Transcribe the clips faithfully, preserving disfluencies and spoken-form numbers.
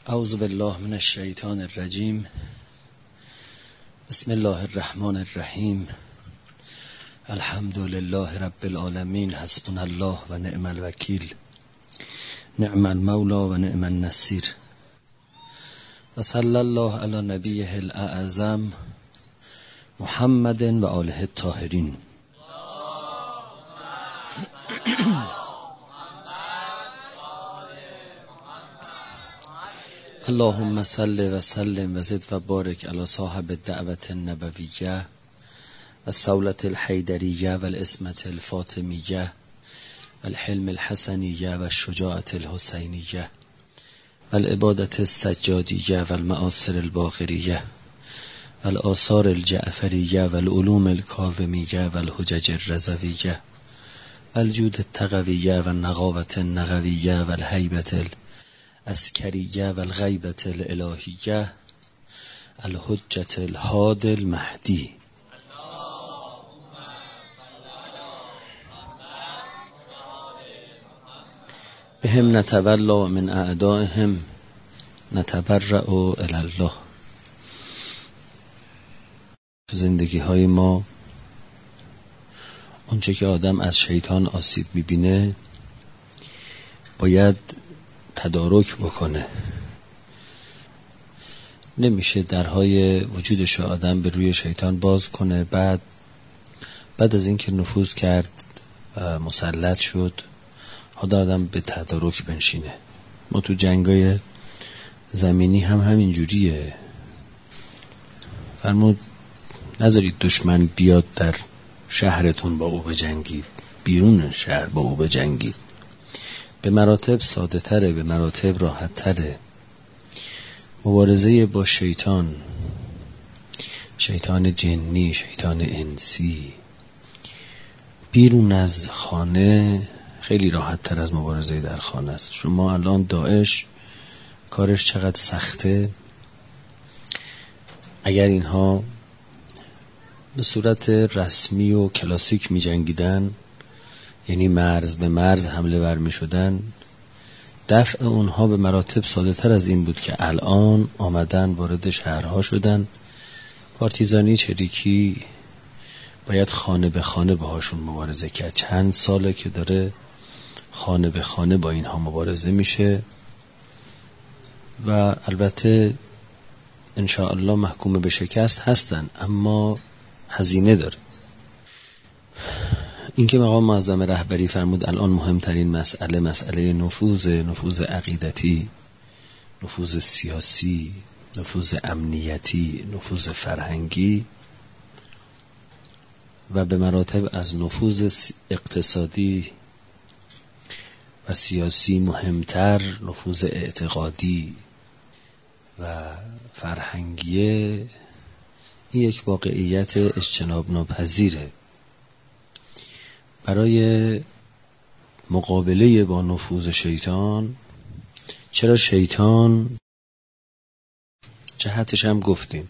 اعوذ بالله من الشیطان الرجیم. بسم الله الرحمن الرحیم. الحمد لله رب العالمین. حسبنا الله و نعم الوکیل. نعم المولا و نعم النصیر. و صلی الله علی نبیه الاعظم محمد و آله الطاهرین. اللهم صل و سلم و زد و بارک علی صاحب الدعوت النبویه و الصولة الحیدریه و الاسمة الفاطمیه و الحلم الحسنیه و الشجاعة الحسینیه و العبادة السجادیه و المآثر الباقریه و الآثار الجعفریه و العلوم الکاظمیه و الحجج الرضویه و الجود التقویه و النقاوة النقویه و الهیبة العسکریه و الغیبة الالهیه الحجة الهادی المهدی. بهم نتولا من اعدائهم نتبرأ الی الله. تو زندگی های ما اونچه که آدم از شیطان آسیب میبینه باید تدارک بکنه. نمیشه درهای وجودش آدم به روی شیطان باز کنه بعد بعد از اینکه نفوذ کرد و مسلط شد حالا آدم به تدارک بنشینه. ما تو جنگای زمینی هم همین جوریه. فرمود نذارید دشمن بیاد در شهرتون با او بجنگید، بیرون شهر با او بجنگید. به مراتب ساده تره، به مراتب راحت تره. مبارزه با شیطان، شیطان جنی، شیطان انسی، بیرون از خانه خیلی راحت تر از مبارزه در خانه است. شما الان داعش کارش چقدر سخته. اگر اینها به صورت رسمی و کلاسیک می جنگیدن، یعنی مرز به مرز حمله ور می شدن، دفع اونها به مراتب ساده تر از این بود که الان آمدن وارد شهرها شدن. پارتیزانی چریکی باید خانه به خانه باهاشون مبارزه کرد. چند ساله که داره خانه به خانه با اینها مبارزه میشه و البته انشاءالله محکوم به شکست هستن، اما هزینه داره. اینکه مقام معظم رهبری فرمود الان مهمترین مسئله مسئله نفوذ، نفوذ عقیدتی، نفوذ سیاسی، نفوذ امنیتی، نفوذ فرهنگی و به مراتب از نفوذ اقتصادی و سیاسی مهمتر نفوذ اعتقادی و فرهنگیه. این یک واقعیت اجتناب ناپذیره. برای مقابله با نفوذ شیطان، چرا شیطان جهتش هم گفتیم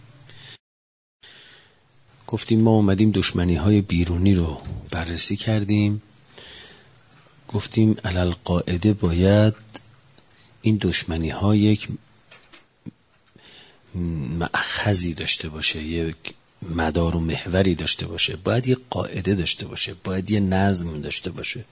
گفتیم ما اومدیم دشمنی های بیرونی رو بررسی کردیم. گفتیم علل قاعده باید این دشمنی ها یک مأخذی داشته باشه، یک مدار و محوری داشته باشه، باید یه قاعده داشته باشه، باید یه نظم داشته باشه.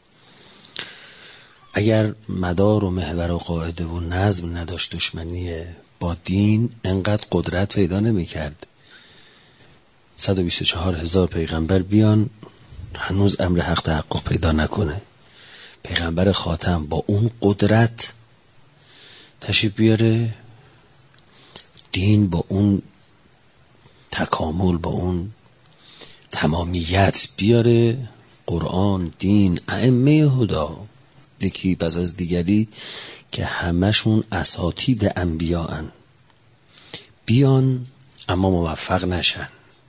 اگر مدار و محور و قاعده و نظم نداشت دشمنی با دین، انقدر قدرت پیدا نمی کرد. صد و بیست و چهار هزار پیغمبر بیان هنوز امر حق تحقق پیدا نکنه. پیغمبر خاتم با اون قدرت تشریف بیاره، دین با اون تکامل، با اون تمامیت بیاره. قرآن، دین، ائمه هدا یکی پس از دیگری که همشون اساطید انبیاءن بیان اما موفق نشن.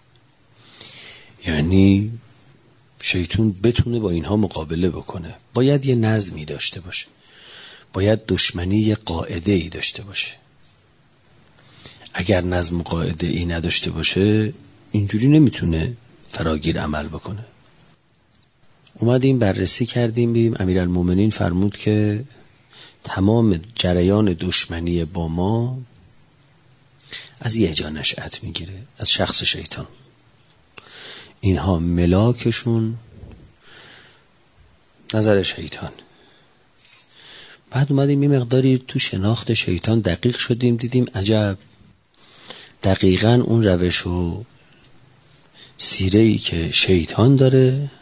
یعنی شیطان بتونه با اینها مقابله بکنه. باید یه نظمی داشته باشه، باید دشمنی یه قاعده ای داشته باشه. اگر نظم قاعده ای نداشته باشه اینجوری نمیتونه فراگیر عمل بکنه. اومدیم بررسی کردیم، بیم امیرالمومنین فرمود که تمام جریان دشمنی با ما از یه جا نشأت میگیره، از شخص شیطان. اینها ملاکشون نظر شیطان. بعد اومدیم یه مقداری تو شناخت شیطان دقیق شدیم، دیدیم عجب دقیقاً اون روش و سیره‌ای که شیطان داره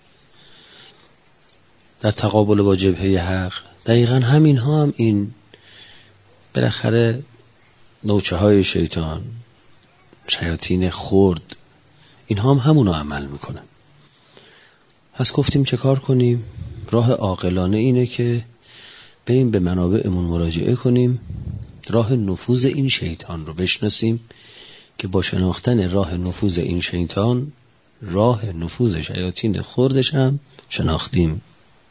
در تقابل با جبهه حق، دقیقاً همین ها هم این بالاخره نوچه های شیطان، شیاطین خرد، این هم همونو عمل میکنن. پس گفتیم چه کار کنیم؟ راه عاقلانه اینه که بریم به منابعمون مراجعه کنیم، راه نفوذ این شیطان رو بشناسیم که با شناختن راه نفوذ این شیطان راه نفوذ شیاطین خردش هم شناختیم.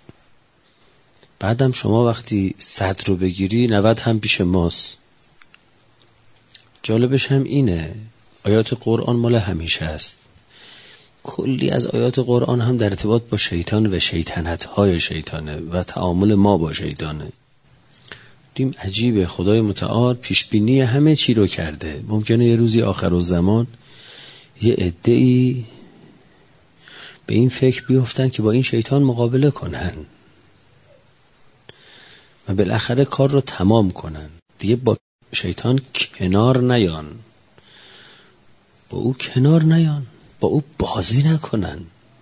بعدم شما وقتی صد رو بگیری نود هم پیش ماست. جالبش هم اینه آیات قرآن مال همیشه است. کلی از آیات قرآن هم در ارتباط با شیطان و شیطنت‌های شیطانه و تعامل ما با شیطانه. دیم عجیبه، خدای متعال پیشبینی همه چی رو کرده. ممکنه یه روزی آخرالزمان یه عده‌ای به این فکر بیفتن که با این شیطان مقابله کنن و بالاخره کار رو تمام کنن، دیگه با شیطان کنار نیان، با او کنار نیان، با او بازی نکنن،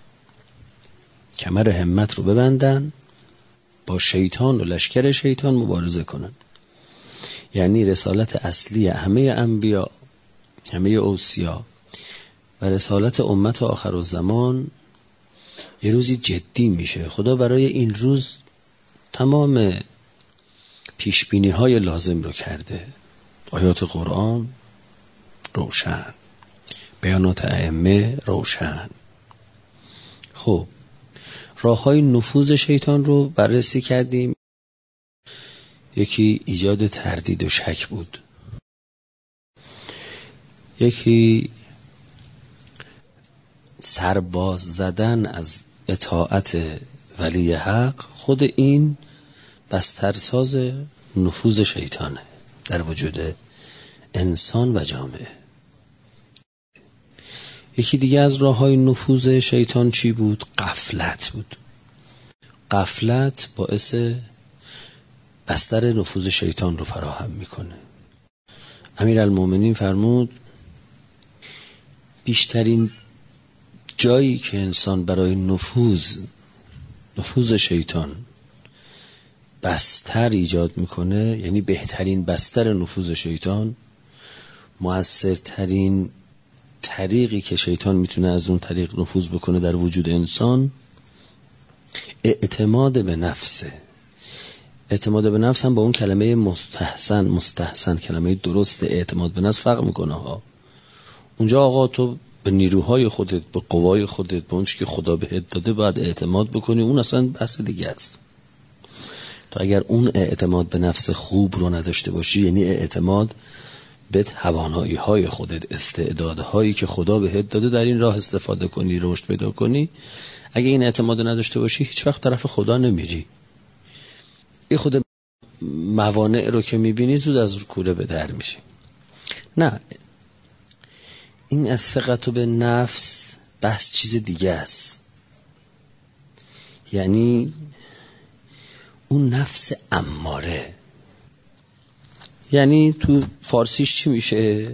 کمر همت رو ببندن، با شیطان و لشکر شیطان مبارزه کنن. یعنی رسالت اصلی همه انبیا، همه اوصیا و رسالت امت آخرالزمان یه روزی جدی میشه. خدا برای این روز تمام پیشبینی های لازم رو کرده. آیات قرآن روشن، بیانات ائمه روشن. خب راه های نفوذ شیطان رو بررسی کردیم. یکی ایجاد تردید و شک بود، یکی سرباز زدن از اطاعت ولی حق. خود این بسترساز نفوذ شیطانه در وجود انسان و جامعه. یکی دیگه از راه‌های نفوذ شیطان چی بود؟ غفلت بود. غفلت باعث بستر نفوذ شیطان رو فراهم میکنه. امیرالمومنین فرمود بیشترین جایی که انسان برای نفوذ نفوذ شیطان بستر ایجاد میکنه، یعنی بهترین بستر نفوذ شیطان، مؤثرترین طریقی که شیطان میتونه از اون طریق نفوذ بکنه در وجود انسان، اعتماد به نفسه. اعتماد به نفس هم با اون کلمه مستحسن مستحسن کلمه درست اعتماد به نفس فرق میکنه ها. اونجا آقا تو به نیروهای خودت، به قوای خودت، به اون چیزی که خدا بهت داده باید اعتماد بکنی. اون اصلا بحث دیگه است. تو اگر اون اعتماد به نفس خوب رو نداشته باشی، یعنی اعتماد به توانایی های خودت، استعدادهایی که خدا بهت داده، در این راه استفاده کنی، رشد پیدا کنی، اگه این اعتماد نداشته باشی هیچ وقت طرف خدا نمیری. این خود موانع رو که میبینی زود از کوره به در میشی. نه، این از ثقت به نفس بحث چیز دیگه است. یعنی اون نفس اماره، یعنی تو فارسیش چی میشه؟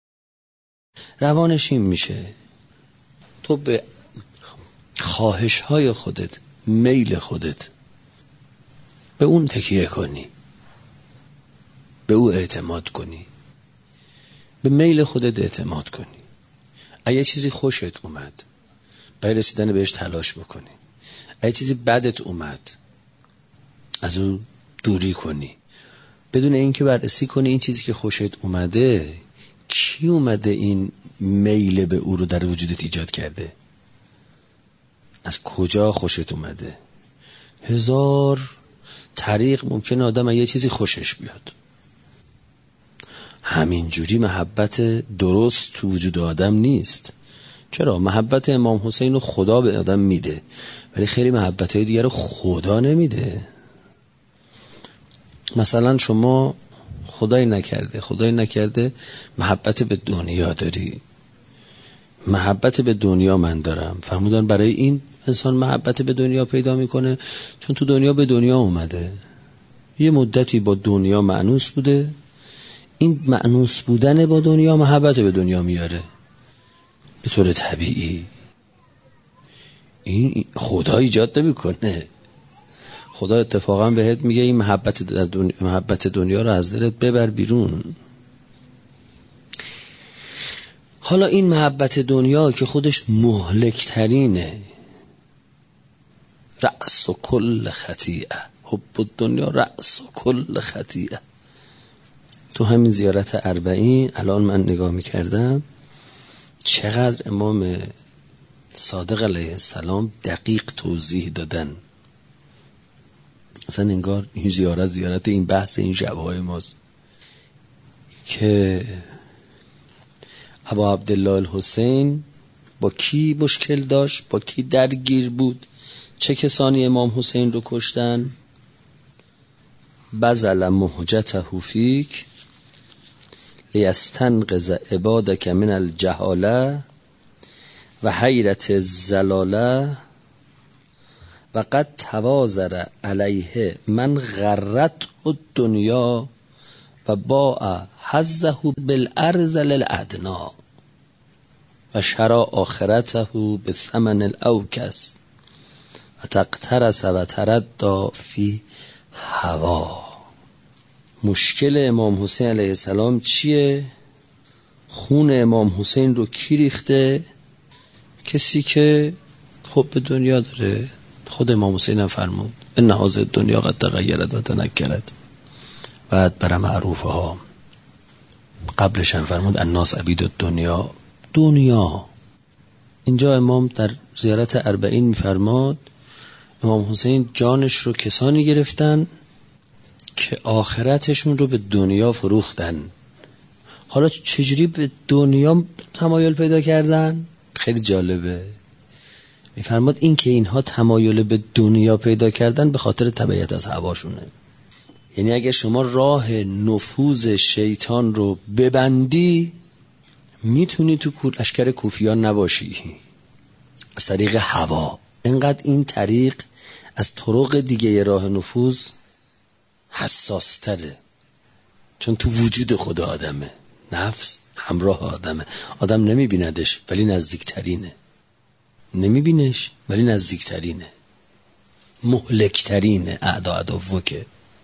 روانش این میشه تو به خواهش های خودت، میل خودت، به اون تکیه کنی، به او اعتماد کنی، به میل خودت اعتماد کنی. اگه چیزی خوشت اومد برای رسیدن بهش تلاش بکنی، اگه چیزی بدت اومد از اون دوری کنی، بدون اینکه بررسی کنی این چیزی که خوشت اومده کی اومده این میل به او رو در وجودت ایجاد کرده، از کجا خوشت اومده. هزار طریق ممکنه آدم یه چیزی خوشش بیاد. همینجوری محبت درست تو وجود آدم نیست. چرا؟ محبت امام حسین رو خدا به آدم میده، ولی خیلی محبت‌های دیگر رو خدا نمیده. مثلا شما خدای نکرده خدای نکرده محبت به دنیا داری، محبت به دنیا من دارم. فرمودن برای این انسان محبت به دنیا پیدا میکنه چون تو دنیا به دنیا اومده، یه مدتی با دنیا مأنوس بوده، این مأنوس بودن با دنیا محبت به دنیا میاره به طور طبیعی. این خدا ایجاد نمیکنه، خدا اتفاقا بهت میگه این محبت دنیا، محبت دنیا رو از دلت ببر بیرون. حالا این محبت دنیا که خودش مهلک ترینه، رأس و کل خطیئه، حب الدنیا رأس و کل خطیئه. تو همین زیارت اربعین الان من نگاه میکردم چقدر امام صادق علیه السلام دقیق توضیح دادن. اصلا انگار این زیارت زیارت این بحث این شبهای ماست که ابا عبدالله الحسین با کی مشکل داشت، با کی درگیر بود، چه کسانی امام حسین رو کشتن. بذل مهجته فیک لیستنقذ عبادک من الجهاله و حیرت الزلاله و قد توازر علیه من غرت الدنیا و باع حظه بالارض للادنا و شرا آخرته به ثمن الاوکس و تقترس و تردى فی هوا. مشکل امام حسین علیه السلام چیه؟ خون امام حسین رو کی ریخته؟ کسی که خب به دنیا داره. خود امام حسین هم فرمود ان هذه الدنیا قد تغیرت و تنکرت بعد بر معروفها. قبلش هم فرمود الناس عبید الدنیا. دنیا اینجا امام در زیارت اربعین میفرماد امام حسین جانش رو کسانی گرفتن که آخرتشون رو به دنیا فروختن. حالا چجوری به دنیا تمایل پیدا کردن؟ خیلی جالبه. میفرماد این که اینها تمایل به دنیا پیدا کردن به خاطر تبعیت از هواشونه. یعنی اگه شما راه نفوذ شیطان رو ببندی میتونی تو لشکر کوفیان نباشی از طریق هوا. اینقدر این طریق از طرق دیگه راه نفوذ حساس تره چون تو وجود خود آدمه، نفس همراه آدمه، آدم نمیبیندش ولی نزدیکترینه، نمیبینش ولی نزدیکترینه، مهلکترینه. اعدا عدوکه.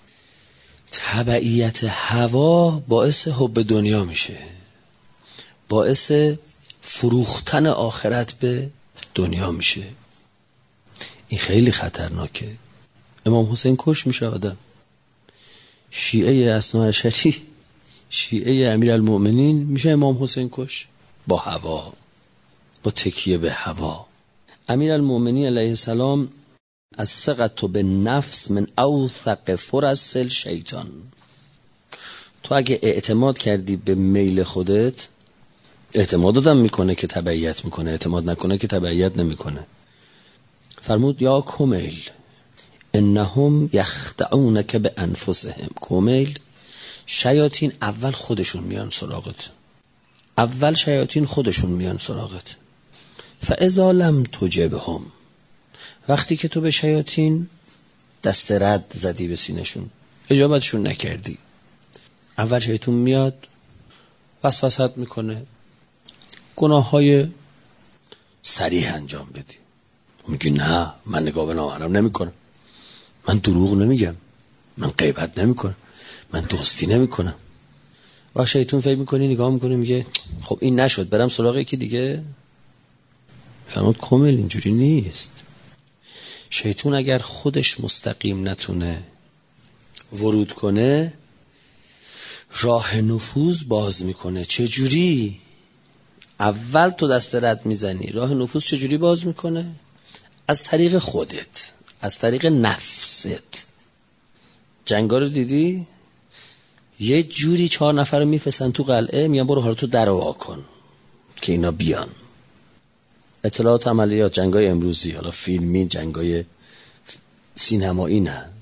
تبعیت هوا باعث حب دنیا میشه، باعث فروختن آخرت به دنیا میشه. این خیلی خطرناکه. امام حسین کش میشه آدم. شیعه اثنا عشری، شیعه امیرالمؤمنین میشه امام حسین کش با هوا، با تکیه به هوا. امیرالمؤمنین علیه السلام از ثقت به نفس من اوثق فرس الشیطان. تو اگه اعتماد کردی به میل خودت، اعتماد آدم میکنه که تبعیت میکنه، اعتماد نکنه که تبعیت نمیکنه. فرمود یا کمیل انهم یخدعونک به انفسهم. کمیل شیاطین اول خودشون میان سراغت، اول شیاطین خودشون میان سراغت. فاذا لم تجبهم، وقتی که تو به شیاطین دست رد زدی به سینشون، اجابتشون نکردی، اول شیطان میاد وسوسه‌ت میکنه گناه های صریح انجام بدی. میگی نه من نگاه به نامحرم نمی کنم، من دروغ نمیگم، من غیبت نمی کنم، من دوستی نمی کنم. و شیطان فکر میکنی نگاه میکنه میگه خب این نشد برم سراغ یکی دیگه. فرمود کامل اینجوری نیست. شیطان اگر خودش مستقیم نتونه ورود کنه راه نفوذ باز میکنه. چجوری؟ اول تو دست رد میزنی، راه نفوذ چجوری باز میکنه؟ از طریق خودت، از طریق نفست. جنگا رو دیدی؟ یه جوری چهار نفر رو میفرستن تو قلعه، میان برو حالا تو در وا کن که اینا بیان. اطلاعات عملیات جنگای امروزی، حالا فیلمی، جنگای سینمایی نه،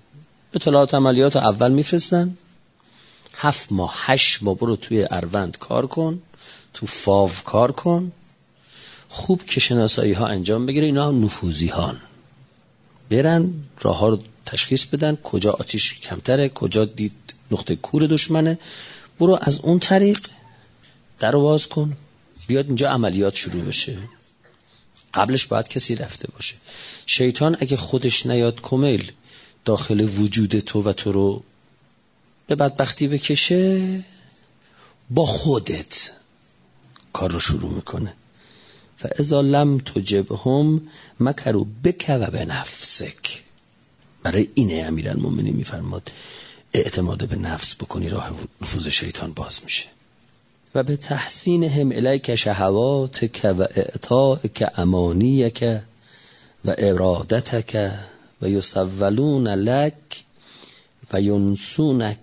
اطلاعات عملیات اول میفرستن، هفت ماه هشت ماه برو توی اروند کار کن، تو فاو کار کن، خوب که شناسایی ها انجام بگیره. اینا نفوذی هان، برن راه ها رو تشخیص بدن، کجا آتیش کمتره، کجا دید نقطه کور دشمنه، برو از اون طریق در رو باز کن، بیاد اینجا عملیات شروع بشه. قبلش باید کسی رفته باشه. شیطان اگه خودش نیاد کمیل داخل وجود تو و تو رو به بدبختی بکشه، با خودت کار رو شروع میکنه. فاذا لم تجبهم مکروا بک و بنفسک. برای اینه امیرالمومنین میفرماد اعتماد به نفس بکنی، راه نفوذ شیطان باز میشه. و به تحسینهم الیک شهواتک و اعطائک امانیک و ارادتک و یسولون لک و ینسونک.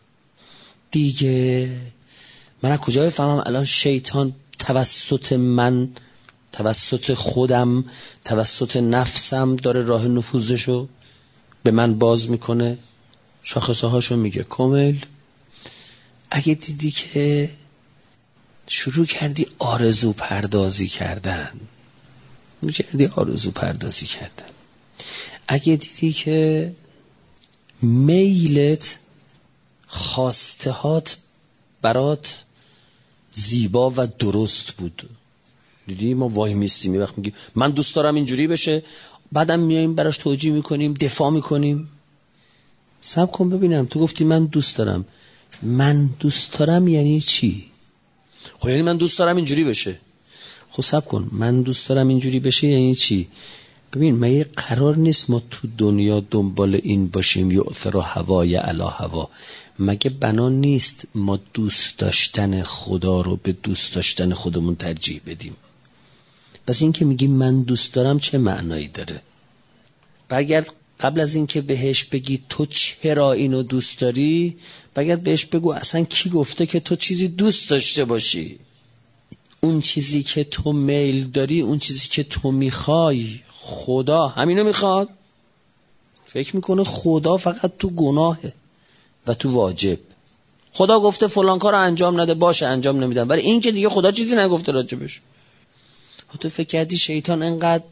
دیگه من از کجا بفهمم الان شیطان توسط من، توسط خودم، توسط نفسم داره راه نفوذشو به من باز میکنه؟ شاخصه هاشو میگه. کامل اگه دیدی که شروع کردی آرزو پردازی کردن، میگردی آرزو پردازی کردن، اگه دیدی که میلت خواستهات برات زیبا و درست بود، دیدی ما وای میستیم یه وقت میگی من دوست دارم اینجوری بشه، بعدم میایم براش توجیه میکنیم، دفاع میکنیم. صبر کن ببینم، تو گفتی من دوست دارم، من دوست دارم یعنی چی؟ خب یعنی من دوست دارم اینجوری بشه. خب صبر کن، من دوست دارم اینجوری بشه یعنی چی؟ ببین من یه قرار نیست ما تو دنیا دنبال این باشیم یؤثر هوای علی هوا. مگه بنا نیست ما دوست داشتن خدا رو به دوست داشتن خودمون ترجیح بدیم؟ پس این که میگی من دوست دارم چه معنایی داره؟ برگرد قبل از این که بهش بگی تو چرا اینو دوست داری، برگرد بهش بگو اصلا کی گفته که تو چیزی دوست داشته باشی؟ اون چیزی که تو میل داری، اون چیزی که تو میخوای، خدا همینو میخواد؟ فکر میکنه خدا فقط تو گناهه و تو واجب. خدا گفته فلان کارو انجام نده، باشه انجام نمیدم، ولی این که دیگه خدا چیزی نگفته راجبش. تو فکر کردی شیطان انقدر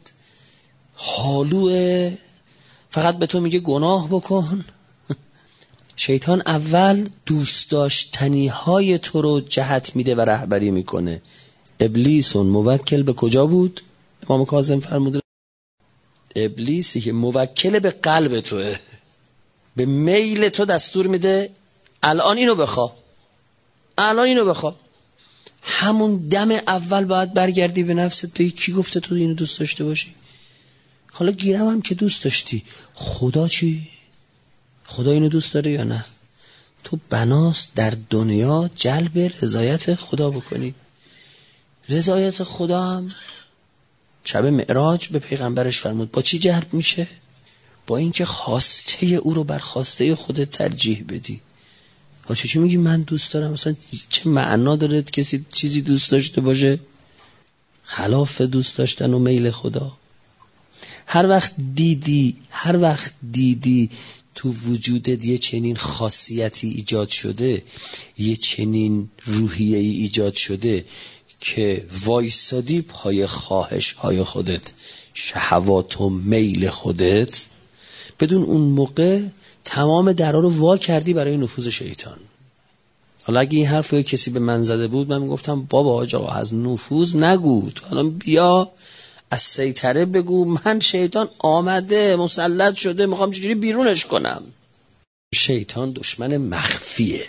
حالوه فقط به تو میگه گناه بکن؟ شیطان اول دوست داشتنی های تو رو جهت میده و رهبری میکنه. ابلیس اون موکل به کجا بود؟ امام کاظم فرموده ابلیسی که موکل به قلب توه، به میل تو دستور میده الان اینو بخوا، الان اینو بخوا. همون دم اول باید برگردی به نفست بگی کی گفته تو اینو دوست داشته باشی؟ حالا گیرم هم که دوست داشتی، خدا چی؟ خدا اینو دوست داره یا نه؟ تو بناست در دنیا جلب رضایت خدا بکنی. رضایت خدا هم شب معراج به پیغمبرش فرمود با چی جلب میشه؟ با اینکه خواسته او رو بر خواسته خودت ترجیح بدی. ها چی چی میگی من دوست دارم؟ مثلا چه معنا داره کسی چیزی دوست داشته باشه خلاف دوست داشتن و میل خدا؟ هر وقت دیدی هر وقت دیدی تو وجودت یه چنین خاصیتی ایجاد شده، یه چنین روحیه‌ای ایجاد شده که وایسادی پای خواهش های خودت، شهوات و میل خودت، بدون اون موقع تمام درها رو وا کردی برای نفوذ شیطان. حالا اگه این حرف رو کسی به من زده بود، من میگفتم بابا آقا از نفوذ نگو، تو الان بیا از سیطره بگو، من شیطان آمده مسلط شده میخوام چجوری بیرونش کنم. شیطان دشمن مخفیه.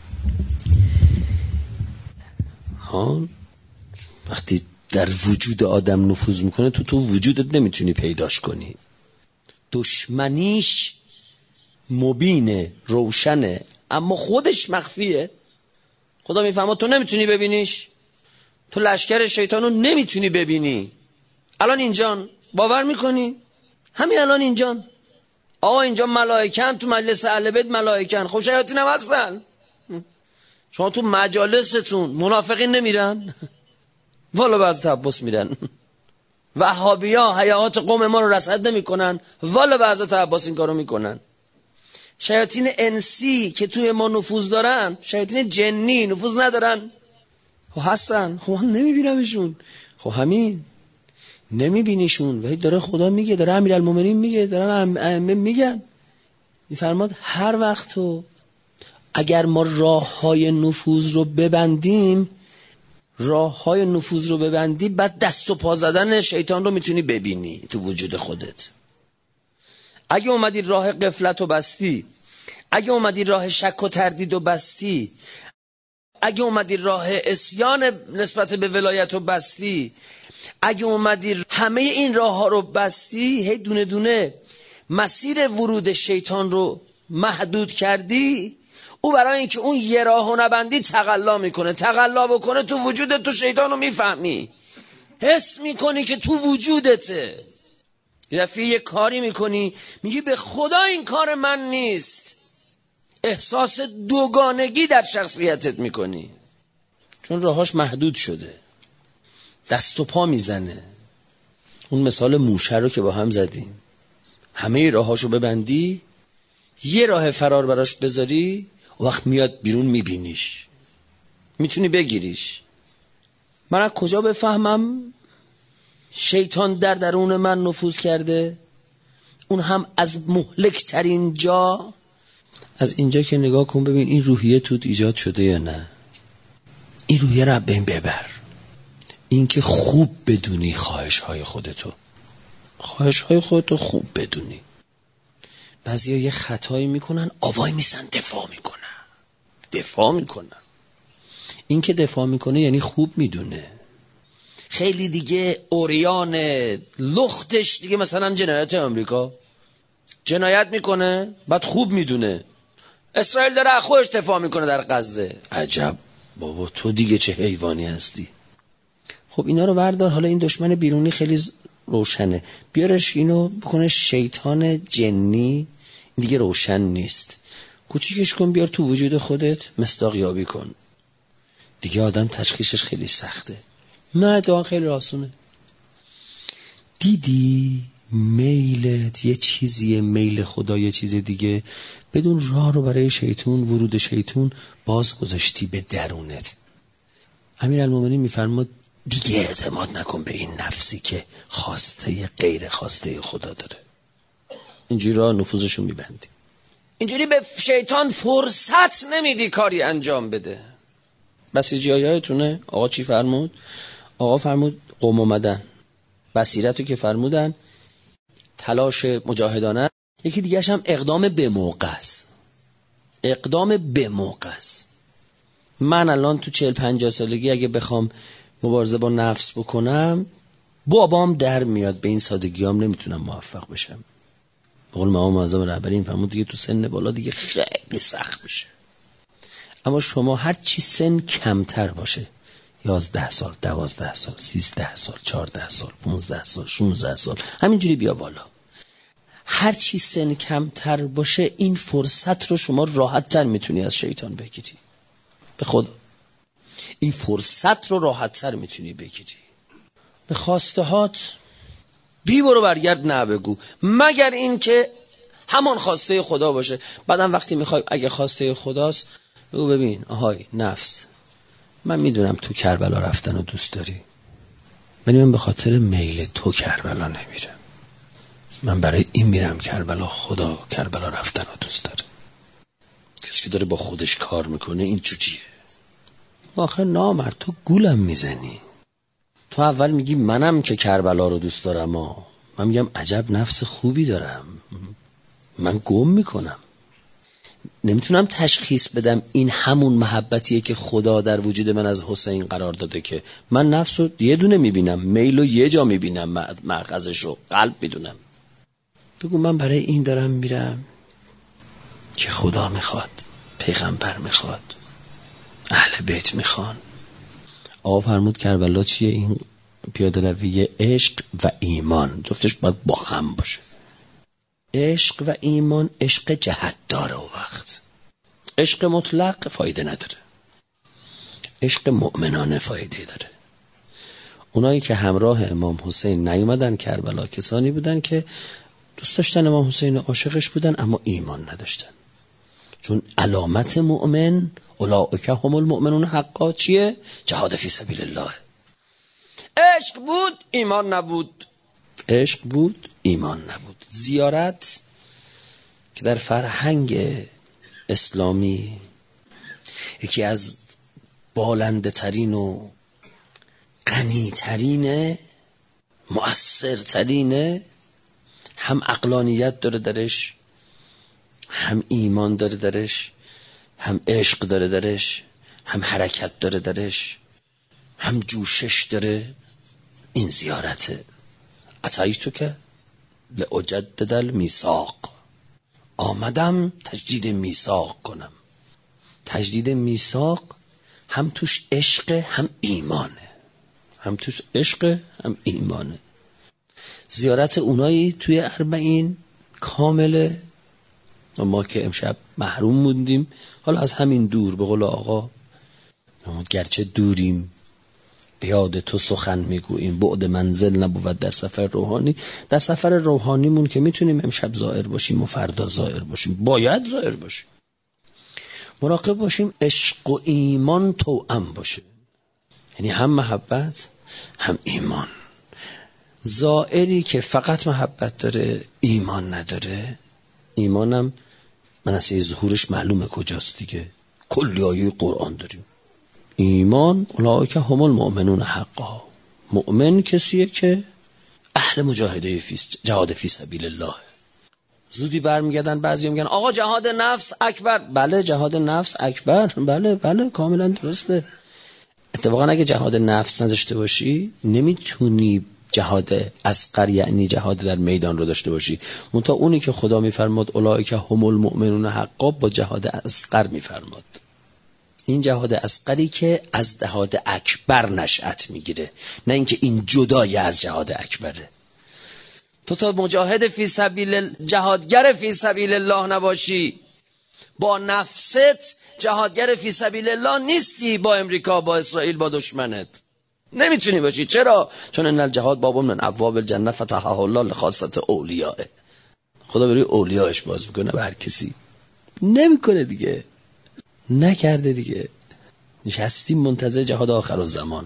ها وقتی در وجود آدم نفوذ میکنه تو تو وجودت نمیتونی پیداش کنی. دشمنیش مبینه، روشنه، اما خودش مخفیه. خدا میفهمه تو نمیتونی ببینیش. تو لشکر شیطان رو نمیتونی ببینی. الان اینجان باور میکنی؟ همین الان اینجان آقا اینجا ملائکن، تو مجلس اهل بیت ملائکن، خب شیاطین هم هستن. شما تو مجالستون منافقین نمیرن؟ والا بعض تحبس میرن. وهابیا حیات قوم ما رو رصد نمیکنن؟ والا بعض تحبس این کارو میکنن. شیاطین انسی که توی ما نفوذ دارن، شیاطین جنی نفوذ ندارن؟ خب هستن. خب من نمیبینمشون. خب همین نمیبینیشون ولی داره خدا میگه، داره امیرالمومنین میگه، دارن ائمه میگن. میفرماد هر وقت تو اگر ما راه های نفوذ رو ببندیم، راه های نفوذ رو ببندی، بعد دست و پا زدن شیطان رو میتونی ببینی تو وجود خودت. اگه اومدی راه غفلت رو بستی، اگه اومدی راه شک و تردید رو بستی، اگه اومدی راه عصیان نسبت به ولایت رو بستی، اگه اومدی همه این راه ها رو بستی، هی دونه دونه مسیر ورود شیطان رو محدود کردی، او برای اینکه اون یه راهو نبندی تقلا میکنه. تقلا بکنه تو وجودت، تو شیطان رو میفهمی، حس میکنی که تو وجودته. یه دفعه یه کاری میکنی میگی به خدا این کار من نیست، احساس دوگانگی در شخصیتت میکنی، چون راهاش محدود شده، دست و پا میزنه. اون مثال موشه رو که با هم زدیم، همه راهاشو ببندی، یه راه فرار براش بذاری، وقت میاد بیرون میبینیش، میتونی بگیریش. من از کجا بفهمم شیطان در درون من نفوذ کرده؟ اون هم از مهلک ترین جا. از اینجا که نگاه کن ببین این روحیه توت ایجاد شده یا نه. این روحیه رو بین ببر. این که خوب بدونی خواهش های خودتو، خواهش های خودتو خوب بدونی. بعضیا یه خطایی میکنن، آوای میسن دفاع میکنن دفاع میکنن این که دفاع میکنه یعنی خوب میدونه. خیلی دیگه اوریان لختش دیگه مثلا جنایت امریکا جنایت میکنه، بعد خوب میدونه اسرائیل داره از خودش دفاع میکنه در غزه. عجب بابا، تو دیگه چه حیوانی هستی. خب اینا رو بردار. حالا این دشمن بیرونی خیلی روشنه، بیارش اینو بکنه شیطان جنی، این دیگه روشن نیست. کوچیکش کن بیار تو وجود خودت، مصداق یابی کن. دیگه آدم تشخیصش خیلی سخته. نه دعا خیلی آسونه. دیدی میلت یه چیزیه، میل خدا یه چیز دیگه. بدون راه رو برای شیطون، ورود شیطون باز گذاشتی به درونت. امیرالمومنین میفرماد دیگه اعتماد نکن به این نفسی که خواسته غیر خواسته خدا داره. اینجوری راه نفوذشو میبندی، اینجوری به شیطان فرصت نمیدی کاری انجام بده. بسیجی آیاتونه آقا چی فرمود؟ آقا فرمود قوم اومدن، بصیرتو که فرمودن تلاش مجاهدانه. یکی دیگه هم اقدام به موقع است. اقدام به موقع است. من الان تو چهل پنجاه سالگی اگه بخوام مبارزه با نفس بکنم، بابام در میاد، به این سادگی هم نمیتونم موفق بشم. به قول امام معظم رهبری این فرمود دیگه تو سن بالا دیگه خیلی سخت میشه. اما شما هر چی سن کمتر باشه، یازده سال، دوازده سال، سیزده سال، چهارده سال، پونزده سال، شونزده سال، همینجوری بیا بالا. هر چی سن کمتر باشه این فرصت رو شما راحت تر میتونی از شیطان بگیری. به خدا این فرصت رو راحت تر میتونی بگیری. به خواسته هات بی برو برگرد نبگو، مگر این که همان خواسته خدا باشه. بعدم وقتی میخوای اگه خواسته خداست بگو ببین آهای نفس، من میدونم تو کربلا رفتن رو دوست داری، ولی من به خاطر میل تو کربلا نمیرم. من برای این میرم کربلا، خدا کربلا رفتن رو دوست داره. کسی که داره با خودش کار میکنه این چوچیه. آخه نامرد تو گولم میزنی. تو اول میگی منم که کربلا رو دوست دارم، ها. من میگم عجب نفس خوبی دارم، من گم میکنم. نمیتونم تشخیص بدم این همون محبتیه که خدا در وجود من از حسین قرار داده، که من نفس رو یه دونه میبینم، میل رو یه جا میبینم، مغزش رو قلب میدونم. بگو من برای این دارم میرم که خدا میخواد، پیغمبر میخواد، اهل بیت میخوان. آقا فرمود کربلا چیه؟ این پیاده روی عشق و ایمان، جفتش باید با هم باشه. عشق و ایمان، عشق جهت داره و وقت عشق مطلق فایده نداره، عشق مؤمنانه فایده داره. اونایی که همراه امام حسین نیومدن کربلا کسانی بودن که دوست داشتن امام حسین، عاشقش بودن، اما ایمان نداشتن. چون علامت مؤمن اولئک هم المؤمنون حقا چیه؟ جهاد فی سبیل الله. عشق بود ایمان نبود، عشق بود ایمان نبود. زیارت که در فرهنگ اسلامی یکی از بالنده ترین و غنی ترین مؤثر ترینه، هم عقلانیت داره درش، هم ایمان داره درش، هم عشق داره درش، هم حرکت داره درش، هم جوشش داره. این زیارته. اتیتو که لاجدد المیثاق، آمدم تجدید میثاق کنم. تجدید میثاق هم توش عشق هم ایمانه، هم توش عشق هم ایمانه. زیارت اونایی توی اربعین کامله. ما که امشب محروم موندیم، حالا از همین دور به قول آقا، گرچه دوریم به یاد تو سخن میگوییم، بعد منزل نبود در سفر روحانی. در سفر روحانیمون که میتونیم امشب زائر باشیم و فردا زائر باشیم، باید زائر باشیم. مراقب باشیم عشق و ایمان توأم باشه، یعنی هم محبت هم ایمان. زائری که فقط محبت داره ایمان نداره، ایمانم منصه ظهورش معلومه کجاست دیگه، کلی آیه قرآن داریم. ایمان اولئک هم المؤمنون حقا. مؤمن کسیه که اهل مجاهده فی جهاد فی سبیل الله. زودی برمیگردن بعضی میگن آقا جهاد نفس اکبر. بله جهاد نفس اکبر، بله بله کاملا درسته. اتفاقا اگه جهاد نفس نداشته باشی نمیتونی جهاد اصغر یعنی جهاد در میدان رو داشته باشی. منتها اونی که خدا میفرماد اولئک هم المؤمنون حقا با جهاد اصغر میفرماد. این جهاد اصغری که از جهاد اکبر نشأت میگیره، نه اینکه این جدای از جهاد اکبره. تو تا مجاهد فی سبیل جهادگر فی سبیل الله نباشی، با نفست جهادگر فی سبیل الله نیستی. با امریکا، با اسرائیل، با دشمنت نمیتونی باشی. چرا؟ چون ان الجهاد باب من ابواب الجنه فتحها الله لخاصه اولیاء. خدا برای اولیاءش باز میکنه، به هر کسی نمیکنه دیگه. نکرده دیگه. نشستیم منتظر جهاد آخر الزمان.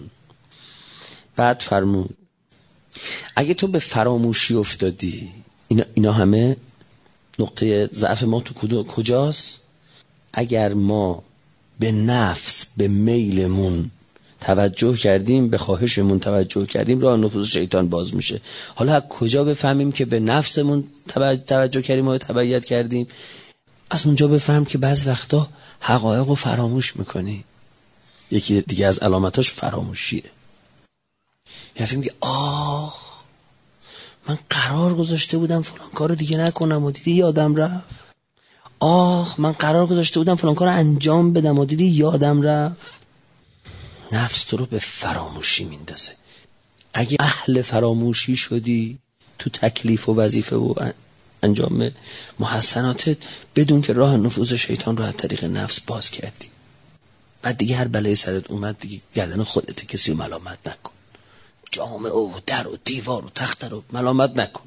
بعد فرمود اگه تو به فراموشی افتادی، اینا, اینا همه نقطه ضعف ما تو کجاست؟ اگر ما به نفس، به میلمون توجه کردیم، به خواهشمون توجه کردیم، راه نفوذ شیطان باز میشه. حالا کجا بفهمیم که به نفسمون توجه کردیم و تبعیت کردیم؟ از اونجا بفهم که بعض وقتا حقایق رو فراموش میکنی. یکی دیگه از علامتاش فراموشیه. یعنی فهمی که آه من قرار گذاشته بودم فلان کارو دیگه نکنم و دیدی یادم رفت. آه من قرار گذاشته بودم فلان کارو انجام بدم و دیدی یادم رفت. نفس تو رو به فراموشی میندازه. اگه اهل فراموشی شدی تو تکلیف و وظیفه و انجام محسناتت، بدون که راه نفوذ شیطان رو از طریق نفس باز کردی. بعد دیگه هر بلای سرت اومد دیگه گردن خودت، کسی رو ملامت نکن. جامعه و در و دیوار و تخت رو ملامت نکن.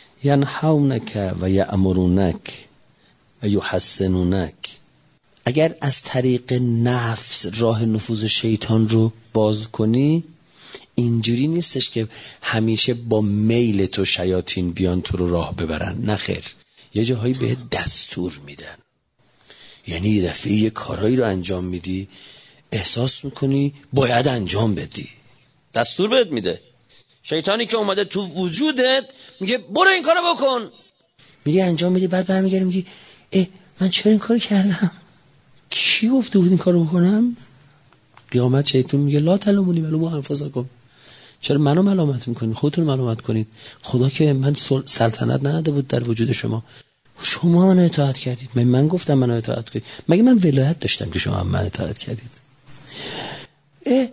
ینهونک و یأمرونک و یحسنونک. اگر از طریق نفس راه نفوذ شیطان رو باز کنی، اینجوری نیستش که همیشه با میل تو شیاطین بیان تو رو راه ببرن. نه خیر، یه جاهایی بهت دستور میدن. یعنی یه دفعه یه کارایی رو انجام میدی، احساس میکنی باید انجام بدی، دستور بهت میده. شیطانی که اومده تو وجودت میگه برو این کارو بکن، میری انجام میدی. بعد برمیگردی میگی اه من چرا این کارو کردم؟ کی گفته بود این کارو بکنم؟ قیامت شیطان میگه لا تلومونی ولوموا انفسکم. چرا منو ملامت میکنید؟ خودتون ملامت کنید. خدا که من سلطنت نداده بود در وجود شما، شما منو اطاعت کردید. من من گفتم منو اطاعت کنید؟ مگه من ولایت داشتم که شما منو اطاعت کردید؟ اه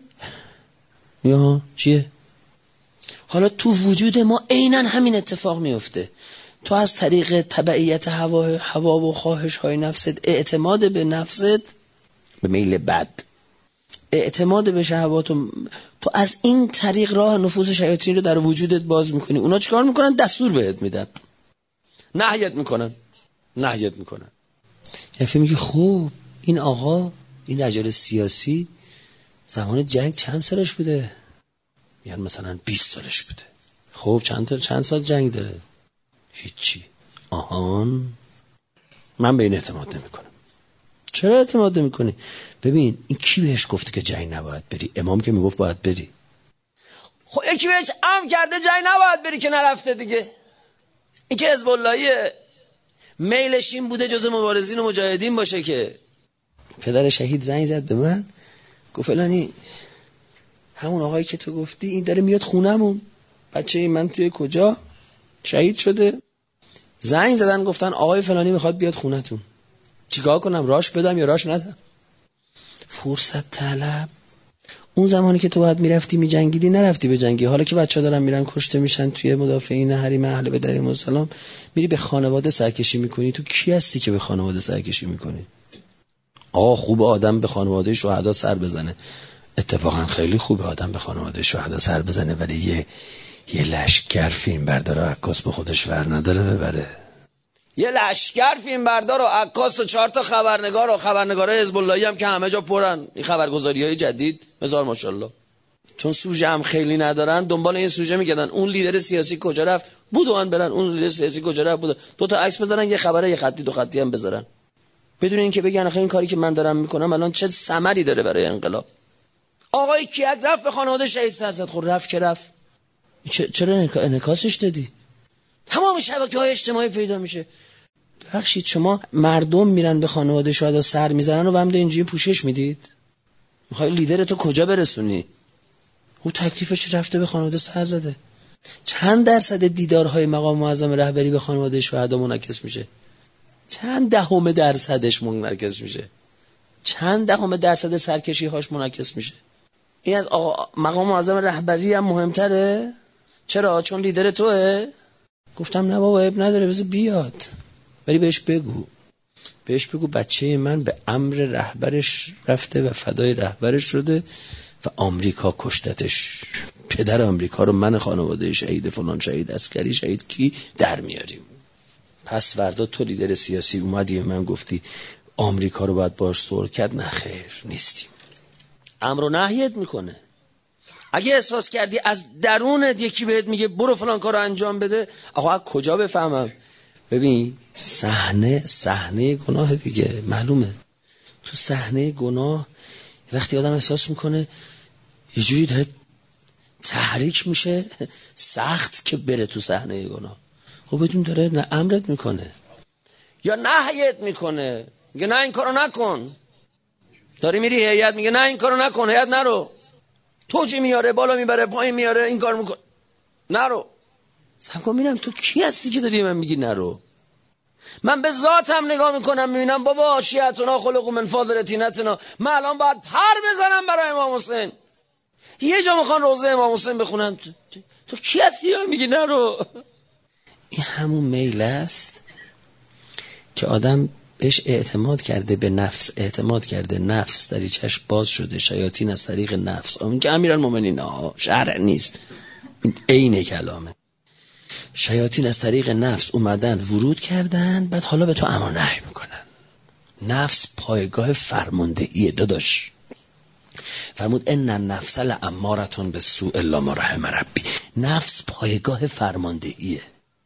یا چیه؟ حالا تو وجود ما عیناً همین اتفاق میفته. تو از طریق تبعیت هوا هوا و خواهش های نفست، اعتماد به نفست، به میل بد، اعتماد به شهوات، تو از این طریق راه نفوذ شیاطین رو در وجودت باز میکنی. اونا چیکار میکنن؟ دستور بهت میدن، نهیت میکنن، نهیت میکنن. یه میگه خوب این آقا این رجال سیاسی زمان جنگ چند سالش بوده؟ میگن مثلا بیست سالش بوده. خب چند تا چند سال جنگ داره؟ هیچی. آهان من به این اعتماد نمیکنم. چرا اعتماد نمیکنی؟ ببین این کی بهش گفته که جنگ نباید بری؟ امام که میگفت باید بری. خب یکی بهش امر کرده جنگ نباید بری که نرفته دیگه. این که حزب اللهیه، میلش این بوده جز مبارزین و مجاهدین باشه. که پدر شهید زنگ زد به من گفت فلانی همون آقایی که تو گفتی این داره میاد خونمون، بچه من توی کجا شهید شده. زنگ زدن گفتن آقای فلانی میخواد بیاد خونتون. چیکار کنم؟ راش بدم یا راش ندم؟ فرصت طلب. اون زمانی که تو باید میرفتی میجنگیدی نرفتی به جنگی. حالا که بچه ها دارن میرن کشته میشن توی مدافعین حریم اهل بیت علیهم السلام، میری به خانواده سرکشی میکنی. تو کی هستی که به خانواده سرکشی میکنی؟ آقا خوب آدم به خانواده شهدا سر بزنه، اتفاقا خیلی خوبه آدم به خانواده شهدا سر بزنه، ولی یه یه لشکر فیلم بردار و عکاس به خودش ور نداره ببره. یه لشکر فیلم بردار و عکاس و چهار تا خبرنگار و خبرنگارای حزب اللهی هم که همه جا پرن این خبرگزاری‌های جدید هزار ماشاءالله. چون سوژه هم خیلی ندارن دنبال این سوژه میگردن. اون لیدر سیاسی کجا رفت؟ بودوان برن. اون لیدر سیاسی کجا رفت؟ بود. دو تا عکس بذارن، یه خبره، یه خطی، دو خطی هم بذارن، بدون اینکه بگن آخه این کاری که من دارم میکنم الان چه ثمری داره برای انقلاب. آقای کیک رفت به خانواده شهید سر زد. خب رفت که رفت، چرا انعکاسش دادی؟ تمام شبکه‌های اجتماعی پیدا میشه. بخشید شما مردم میرن به خانواده شهدا سر میزنن و هم اینجوری پوشش میدید؟ میخوای لیدرتو کجا برسونی؟ او تکلیفش رفته به خانواده سر زده. چند درصد دیدارهای مقام معظم رهبری به خانواده شهدا منعکس میشه؟ چند دهم درصدش منعکس میشه؟ چند دهم درصد سرکشی هاش منعکس میشه؟ این از آقا مقام معظم رهبری هم مهمتره؟ چرا؟ چون لیدر توئه؟ گفتم نه بابا عیب نداره بذار بیاد، ولی بهش بگو بهش بگو بچه من به امر رهبرش رفته و فدای رهبرش شده و آمریکا کشتتش. پدر آمریکا رو من خانواده شهید فلان شهید عسکری شهید کی در میاریم. پس فردا تو لیدر سیاسی اومدی من گفتی آمریکا رو باید باش صلح کرد. نه خیر نیستیم. امر و نهیت میکنه. اگه احساس کردی از درونت یکی بهت میگه برو فلان کارو انجام بده، آقا از کجا بفهمم؟ ببین صحنه صحنه گناه دیگه معلومه. تو صحنه گناه وقتی آدم احساس میکنه یه جوری داره تحریک میشه سخت که بره تو صحنه گناه، خب بدون داره نه امرت میکنه یا نهیت میکنه، میگه نه این کارو نکن. داری میری هیئت میگه نه این کارو نکن، هیئت نرو. توجی میاره بالا میبره پایین میاره این کار میکنه، نرو. سب کن میرم تو کی هستی که داری من میگی نرو؟ من به ذاتم نگاه میکنم میبینم بابا شیعتنا خلق من فاضل طینتنا، من الان باید پر بزنم برای امام حسین. یه جا میخوان روضه امام حسین بخونن، تو, تو, تو کی هستی من میگی نرو؟ این همون میل است که آدم بهش اعتماد کرده، به نفس اعتماد کرده، نفس دریچش باز شده، شیاطین از طریق نفس. اون که امیرالمومنین ها شرع نیست، عین کلامه. شیاطین از طریق نفس اومدن ورود کردن، بعد حالا به تو امر نهی میکنن. نفس پایگاه فرماندهیه داداش. فرمود ان النفس لامارة بالسوء الا ما رحم ربی. نفس پایگاه فرماندهیه.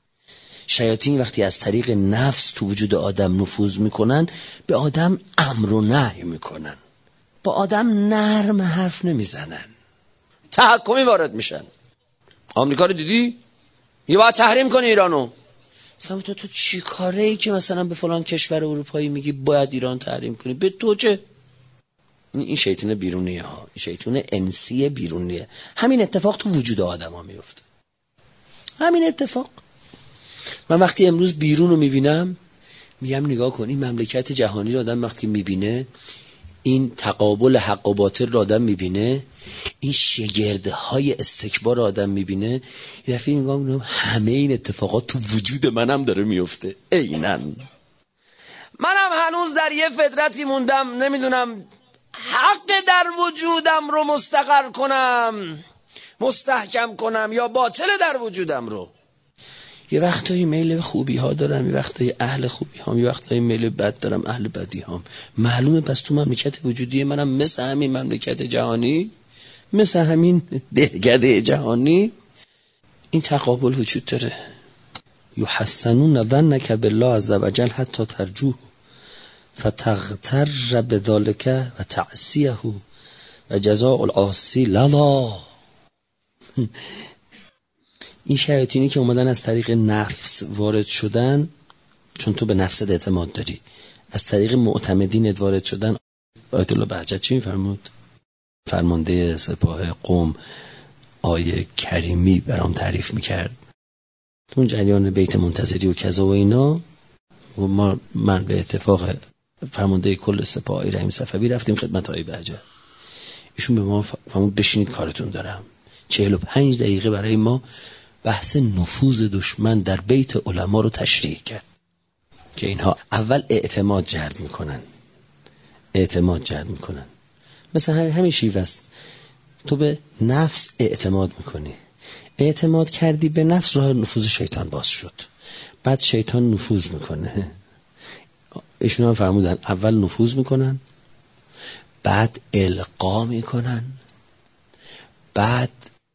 شیاطین وقتی از طریق نفس تو وجود آدم نفوذ میکنن، به آدم امر و نهی میکنن، با آدم نرم حرف نمیزنن، تحکمی وارد میشن. آمریکا رو دیدی؟ یه باید تحریم کنی ایرانو. مثلا تو تو چی کاره ای که مثلا به فلان کشور اروپایی میگی باید ایران تحریم کنی؟ به تو چه؟ این شیطان بیرونیه ها، این شیطان انسی بیرونیه. همین اتفاق تو وجود آدم ها میفته، همین اتفاق. من وقتی امروز بیرون رو میبینم میگم نگاه کن این مملکت جهانی رو آدم وقتی میبینه، این تقابل حق و باطل رو آدم میبینه، این شگرده های استکبار رو آدم میبینه، یه دفعه نگاه میکنم همه این اتفاقات تو وجود منم داره میفته. عیناً منم هنوز در یه فطرتی موندم، نمیدونم حق در وجودم رو مستقر کنم، مستحکم کنم، یا باطل در وجودم رو. یه وقتایی میل خوبی ها دارم، یه وقتایی اهل خوبی ها، یه وقتایی میل بد دارم، اهل بدی ها. معلومه پس تو مملکت وجودی منم مثل همین مملکت جهانی، مثل همین دهکده جهانی این تقابل وجود داره. یحسنون ظنک بالله عز وجل حتی ترجوه فتغتر بذلک و تعصیه و جزاء العاصی للا. این شیاطینی که اومدن از طریق نفس وارد شدن، چون تو به نفست اعتماد داری، از طریق معتمدین وارد شدن. آیت الله بهجت چی می‌فرمود؟ فرمانده سپاه قوم آیه کریمی برام تعریف میکرد تو اون جریان بیت منتظری و کذا و اینا. و ما من به اتفاق فرمانده کل سپاه آیه رحیم صفوی رفتیم خدمت آیه بهجت. ایشون به ما فرمود بشینید کارتون دارم. چهل و پنج دقیقه برای ما بحث نفوذ دشمن در بیت علما رو تشریح کرد که اینها اول اعتماد جلب میکنن، اعتماد جلب میکنن. مثلا همین همین شیوه است. تو به نفس اعتماد میکنی، اعتماد کردی به نفس، راه نفوذ شیطان باز شد. بعد شیطان نفوذ میکنه. ایشون هم فرمودن اول نفوذ میکنن، بعد القا میکنن، بعد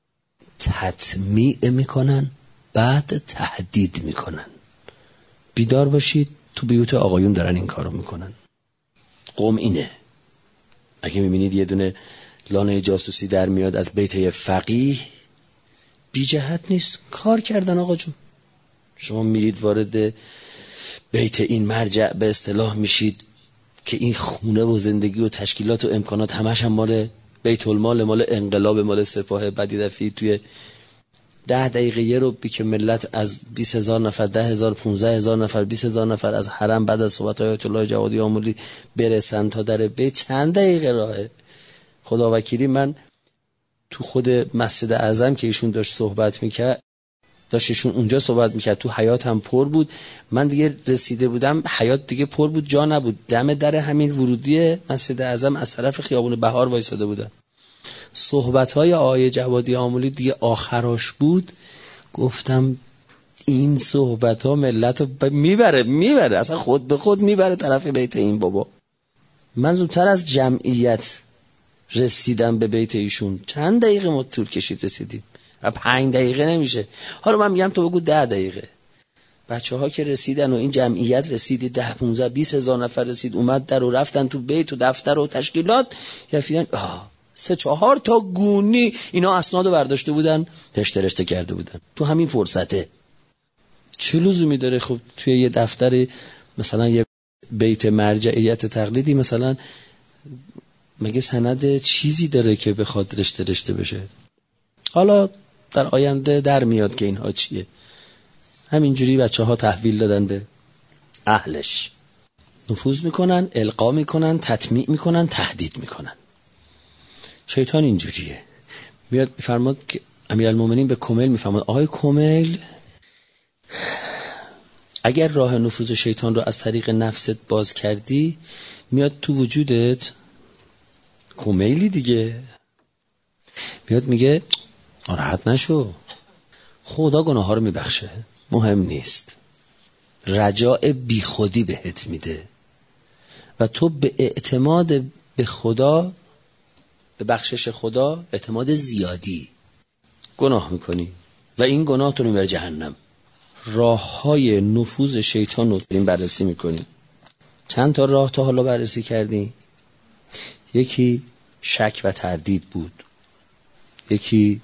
تطمیع میکنن، بعد تهدید میکنن. بیدار باشید تو بیوت آقایون دارن این کارو میکنن. قوم اینه. اگه میبینید یه دونه لانه جاسوسی در میاد از بیت فقیه، بی جهت نیست، کار کردن آقا جون. شما میرید وارد بیت این مرجع به اصطلاح میشید که این خونه و زندگی و تشکیلات و امکانات همش هم مال بیت المال، مال انقلاب، مال سپاه. بعدی دفعی توی ده دقیقه یه رو بی که ملت از بیست هزار نفر، ده هزار، پونزده هزار نفر، بیست هزار نفر از حرم بعد از صحبت آیت الله جوادی آمولی برسن تا در بیت، چند دقیقه راهه. خدا وکیلی من تو خود مسجد اعظم که ایشون داشت صحبت میکرد، داشت ایشون اونجا صحبت میکرد، تو حیاط هم پر بود. من دیگه رسیده بودم حیاط دیگه پر بود، جا نبود. دم در همین ورودی مسجد اعظم از طرف خیابون بهار وایساده بودم. صحبت‌های آقای جوادی آمولی دیگه آخراش بود. گفتم این صحبت‌ها ملت رو میبره میبره اصلا خود به خود میبره طرف بیت این بابا. من زودتر از جمعیت رسیدم به بیت ایشون. چند دقیقه ما طول کشید رسیدیم. پنج دقیقه نمیشه. حالا من میگم تو بگو ده دقیقه. بچه ها که رسیدن و این جمعیت رسیدی ده پونزده بیست هزار نفر رسید، اومد در و رفتن تو بیت و دفتر و تشکیلات، یفیدن آه سه چهار تا گونی اینا اسنادو برداشته بودن، رشته رشته کرده بودن تو همین فرصته. چه لزومی داره خب توی یه دفتر مثلا یه بیت مرجعیت تقلیدی مثلا مگه سند چیزی داره که بخواد رشته رشته بشه؟ حالا در آینده در میاد که اینها چیه. همینجوری بچه ها تحویل دادن به اهلش، نفوذ میکنن، القا میکنن، تطمیع میکنن، تهدید میکنن. شیطان اینجوریه. میاد میفرماد که امیرالمومنین به کمیل میفرماد آقای کمیل، اگر راه نفوذ شیطان رو از طریق نفست باز کردی، میاد تو وجودت کمیلی دیگه، میاد میگه ناراحت نشو، خدا گناه ها رو میبخشه، مهم نیست. رجاء بی خودی بهت میده و تو به اعتماد به خدا، به بخشش خدا اعتماد زیادی گناه میکنی و این گناه تو رو میبره جهنم. راه های نفوذ شیطان رو داریم بررسی میکنیم. چند تا راه تا حالا بررسی کردیم. یکی شک و تردید بود، یکی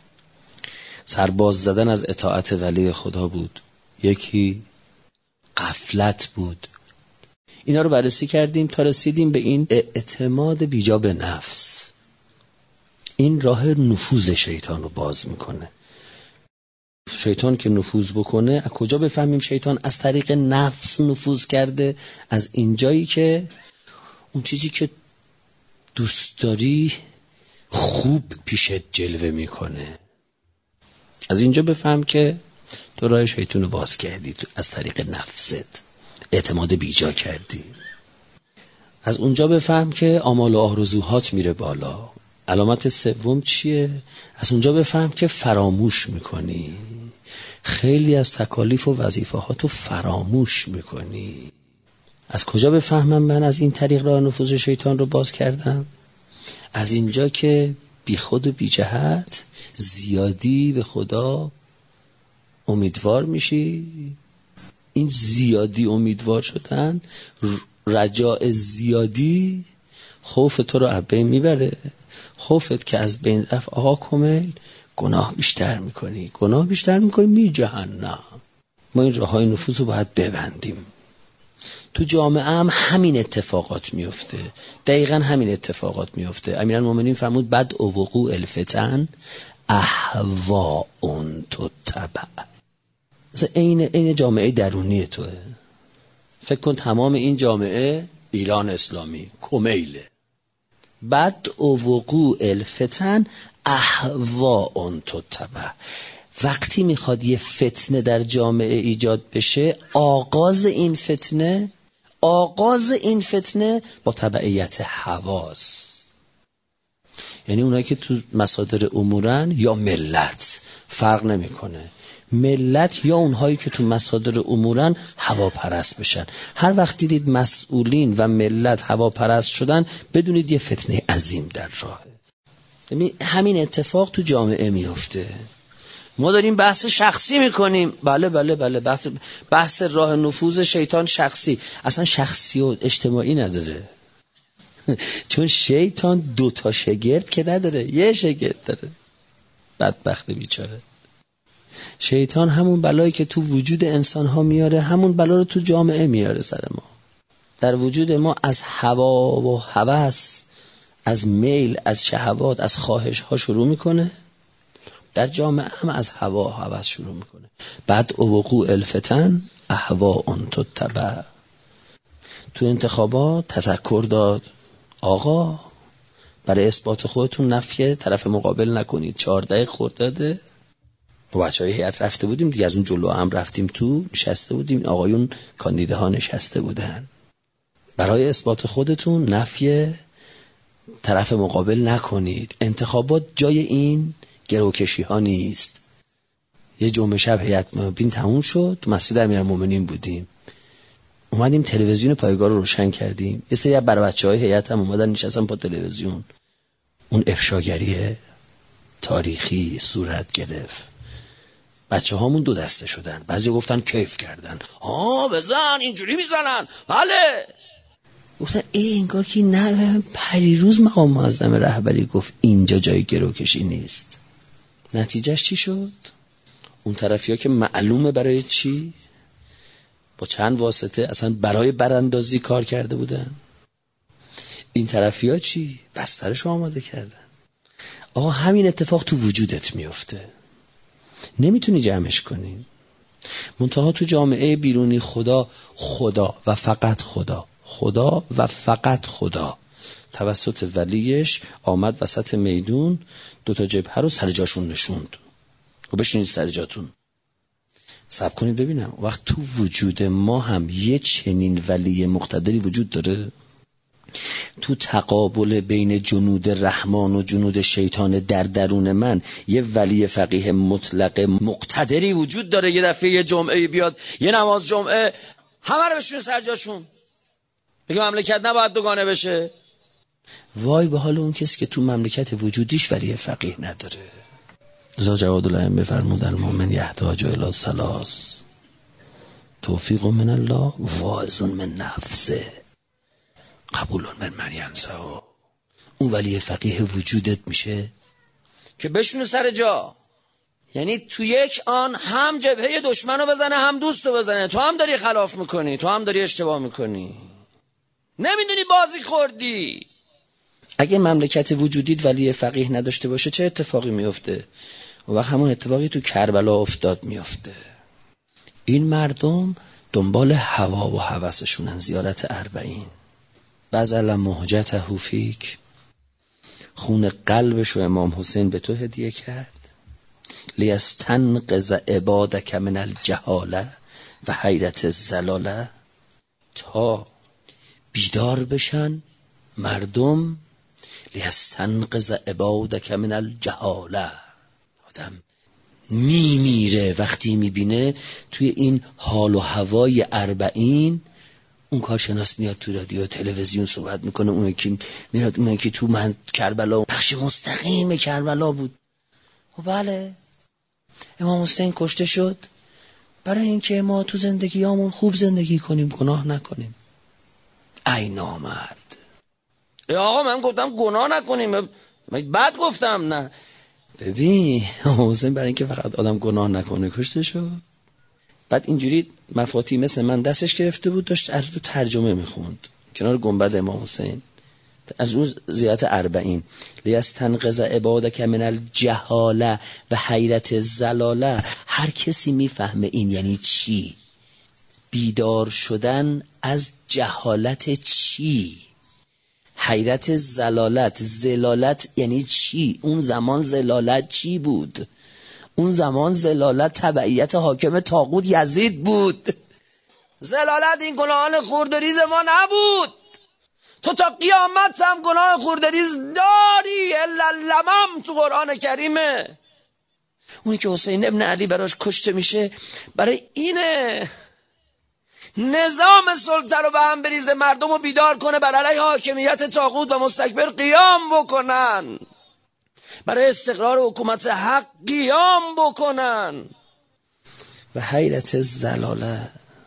سرباز زدن از اطاعت ولی خدا بود، یکی غفلت بود. اینا رو بررسی کردیم تا رسیدیم به این اعتماد بیجا به نفس. این راه نفوذ شیطان رو باز میکنه. شیطان که نفوذ بکنه، از کجا بفهمیم شیطان از طریق نفس نفوذ کرده؟ از اینجایی که اون چیزی که دوست داری خوب پیشت جلوه میکنه. از اینجا بفهم که تو راه شیطان رو باز کردی، تو از طریق نفست اعتماد بیجا کردی. از اونجا بفهم که آمال و آرزوهات میره بالا. علامت سوم چیه؟ از اونجا بفهم که فراموش میکنی. خیلی از تکالیف و وظیفه ها تو فراموش میکنی. از کجا بفهمم من از این طریق راه نفوذ شیطان رو باز کردم؟ از اینجا که بی خود و بی جهت زیادی به خدا امیدوار میشی. این زیادی امیدوار شدن، رجاء زیادی، خوف تو رو از بین میبره. خوفت که از بین رفت، آقا کمیل گناه بیشتر میکنی، گناه بیشتر میکنی می جهنم. ما این راههای نفوذ رو باید ببندیم. تو جامعه هم همین اتفاقات میفته، دقیقا همین اتفاقات میفته. امیرالمومنین فرمود بعد وقوع الفتن اهواء تتبع. مثلا این این جامعه درونی توه. فکر کن تمام این جامعه ایران اسلامی کمیله. بعد وقوع الفتن اهواء تتبع. وقتی میخواد یه فتنه در جامعه ایجاد بشه، آغاز این فتنه آغاز این فتنه با تبعیت هواست. یعنی اونایی که تو مصادر امورن یا ملت، فرق نمیکنه، ملت یا اونهایی که تو مصادر امورن هواپرست بشن. هر وقت دیدید مسئولین و ملت هواپرست شدن، بدونید یه فتنه عظیم در راهه. یعنی همین اتفاق تو جامعه میفته. ما داریم بحث شخصی میکنیم، بله بله بله بحث بحث راه نفوذ شیطان شخصی، اصلا شخصی و اجتماعی نداره. چون شیطان دو تا شگرد که نداره، یه شگرد داره. بدبخت بیچاره. شیطان همون بلایی که تو وجود انسان ها میاره، همون بلا رو تو جامعه میاره سر ما. در وجود ما از هوا و هوس، از میل، از شهوات، از خواهش ها شروع میکنه. در جامعه هم از هوا و هوس شروع میکنه. بعد وقوع الفتن اهواء تتبع. تو انتخابات تذکر داد آقا برای اثبات خودتون نفی طرف مقابل نکنید. چهار دقیقه خرداده با بچه های هیئت رفته بودیم دیگه، از اون جلو هم رفتیم تو نشسته بودیم، آقایون کاندیداها نشسته بودن. برای اثبات خودتون نفی طرف مقابل نکنید. انتخابات جای این گروکشی ها نیست. یه جمعه شب هیئت بین تموم شد، تو مسجد امیرالمومنین بودیم، اومدیم تلویزیون پایگاه رو روشن کردیم. یه سری از بر بچه‌های هیئت هم اومدن نشستن با تلویزیون. اون افشاگری تاریخی صورت گرفت. بچه هامون دو دسته شدن. بعضی گفتن کیف کردن، آه بزن اینجوری میزنن، بله. گفتن ای انگار که نه پریروز مقام معظم رهبری گفت اینجا جای گروکشی نیست. نتیجهش چی شد؟ اون طرفی ها که معلومه برای چی با چند واسطه اصلا برای براندازی کار کرده بودن، این طرفی ها چی؟ بسترشو آماده کردن. آقا همین اتفاق تو وجودت میفته، نمیتونی جمعش کنی. منتها تو جامعه بیرونی خدا خدا و فقط خدا، خدا و فقط خدا توسط ولیش آمد وسط میدون، دوتا جبهه رو سر جاشون نشوند. و بشینید سر جاتون، صبر کنید ببینم. وقت تو وجود ما هم یه چنین ولی مقتدری وجود داره؟ تو تقابل بین جنود رحمان و جنود شیطان در درون من یه ولی فقیه مطلق مقتدری وجود داره؟ یه دفعه یه جمعه بیاد، یه نماز جمعه همه رو بشونه سر جاشون، بگه مملکت نباید دوگانه بشه. وای به حال اون کسی که تو مملکت وجودیش ولی فقیه نداره. رضا جواد الائمه بفرمود المؤمن یحتاج الی ثلاث، توفیق من الله، واعظ من نفسه، قبول من من ینسه. اون ولی فقیه وجودت میشه که بشونه سر جا. یعنی تو یک آن هم جبهه دشمن رو بزنه هم دوست رو بزنه. تو هم داری خلاف میکنی، تو هم داری اشتباه میکنی، نمیدونی بازی خوردی. اگه مملکت وجودیت ولی فقیه نداشته باشه چه اتفاقی میفته؟ و وقت همون اتفاقی تو کربلا افتاد میفته. این مردم دنبال هوا و هوسشونن. زیارت اربعین، بذل مهجته فیک، خون قلبشو امام حسین به تو هدیه کرد. لیستنقذ عبادک من الجهاله و حیرت الزلاله، تا بیدار بشن مردم. لیستنقذ عبادک من الجهاله، آدم میمیره وقتی میبینه توی این حال و هوای اربعین اون کارشناس میاد تو رادیو تلویزیون صحبت میکنه، اون یکی میاد، اون یکی تو من کربلا پخش مستقیم کربلا بود. و بله امام حسین کشته شد برای اینکه ما تو زندگیامون خوب زندگی کنیم، گناه نکنیم. ای نامرد. ای آقا من گفتم گناه نکنیم، من بعد گفتم نه. ببین امام حسین برای اینکه فقط آدم گناه نکنه کشته شد. بعد اینجوری مفاتی مثل من دستش گرفته بود، داشت از رو ترجمه میخوند کنار گنبد امام حسین از روز زیارت اربعین. لیستنقذ عبادک من الجهاله و حیرت زلاله. هر کسی میفهمه این یعنی چی، بیدار شدن از جهالت چی، حیرت زلالت. زلالت یعنی چی؟ اون زمان زلالت چی بود؟ اون زمان زلالت تبعیت حاکم طاغوت یزید بود. زلالت این گناهان خوردریز ما نبود. تو تا قیامت هم گناه خوردریز داری، الا لمم تو قرآن کریمه. اونی که حسین ابن علی براش کشته میشه برای اینه نظام سلطه رو به هم بریزه، مردم رو بیدار کنه بر علیه حاکمیت طاغوت و مستکبر قیام بکنن، برای استقرار حکومت حق قیام بکنن. و حیرت زلاله،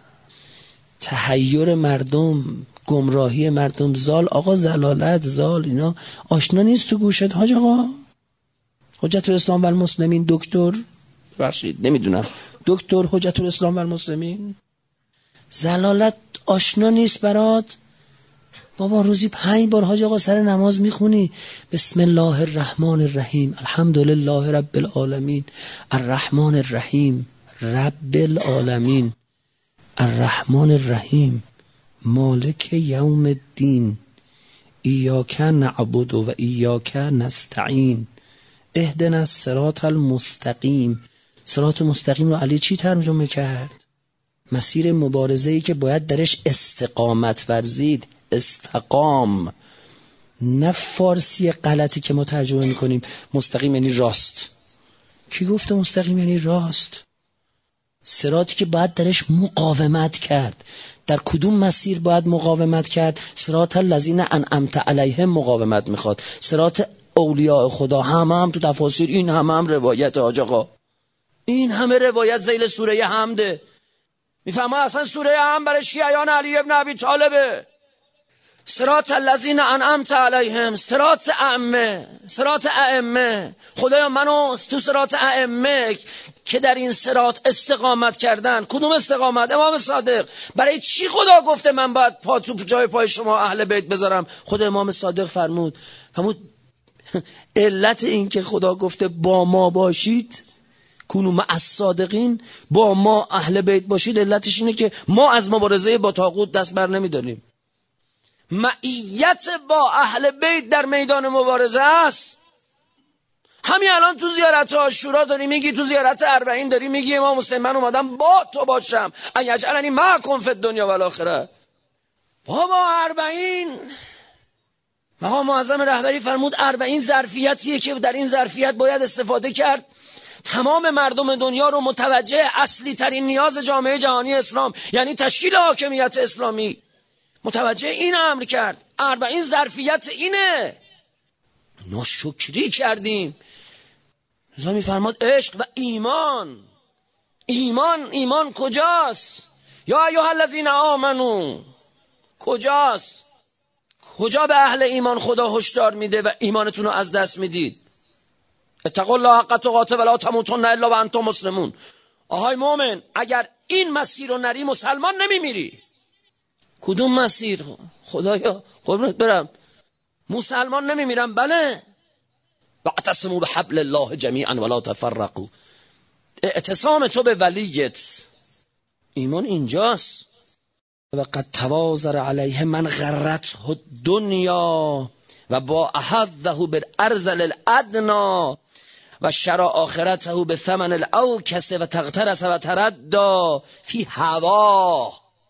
تحیر مردم، گمراهی مردم. زال آقا، زلالت، زال اینا آشنا نیست تو گوشت حاج آقا؟ حجت الاسلام و المسلمین دکتر، بخشید نمیدونم، دکتر حجت الاسلام و المسلمین، زلالت آشنا نیست برات؟ بابا روزی پنج بار حاج آقا سر نماز میخونی بسم الله الرحمن الرحیم الحمدلله رب العالمین الرحمن الرحیم رب العالمین الرحمن الرحیم مالک یوم الدین ایاک نعبد و ایاک نستعین اهدنا الصراط المستقیم. صراط مستقیم رو علی چی ترجمه کرد؟ مسیر مبارزه‌ای که باید درش استقامت ورزید. استقام، نه فارسی غلطی که ما ترجمه میکنیم مستقیم یعنی راست. کی گفته مستقیم یعنی راست؟ صراطی که باید درش مقاومت کرد. در کدوم مسیر باید مقاومت کرد؟ صراط الذین انعمت علیهم مقاومت میخواد. صراط اولیاء خدا. همه هم تو تفاسیر این همه هم روایت حاج آقا، این همه روایت ذیل سوره حمده. میفهمه اصلا سوره حمد برای شیعیان علی ابن ابی طالبه. صراط الذین انعمت علیهم، صراط ائمه، صراط ائمه. خدایا منو تو صراط ائمه که در این صراط استقامت کردن. کدوم استقامت؟ امام صادق. برای چی خدا گفته من باید پا تو جای پای شما اهل بیت بذارم؟ خدا امام صادق فرمود. همون علت این که خدا گفته با ما باشید، کونو مع الصادقین، با ما اهل بیت باشید، علتش اینه که ما از مبارزه با طاغوت دست بر نمیداریم. معیت با اهل بیت در میدان مبارزه است. همین الان تو زیارت عاشورا داری میگی، تو زیارت اربعین داری میگی امام حسین من اومدم با تو باشم، ان یجعلنی معکم فی الدنیا و الاخره. بابا اربعین، مقام معظم رهبری فرمود اربعین ظرفیتیه که در این ظرفیت باید استفاده کرد تمام مردم دنیا رو متوجه اصلی ترین نیاز جامعه جهانی اسلام، یعنی تشکیل حاکمیت اسلامی، متوجه این امر کرد. اربعین ظرفیت اینه. ناشکری کردیم. رضا میفرماد عشق و ایمان. ایمان ایمان کجاست؟ یا ایها الذین آمنو کجاست؟ کجا به اهل ایمان خدا هشدار میده و ایمانتون رو از دست میدید؟ اتقوا الله حق تقاته ولا تموتن الا وانتم مسلمون. آهای مومن، اگر این مسیر رو نری مسلمان نمیمیری. کدوم مسیر؟ خدایا قربونت برم، مسلمان نمیمیرم. بله، واعتصموا بحبل الله جمیعا ولا تفرقوا. اعتصام تو به ولیت، ایمان اینجاست. و قد توازر علیه من غرته الدنیا و با احده بالارذل الادنا و شرع آخرته به ثمن الاوکس و تغترس و تردى فی هوا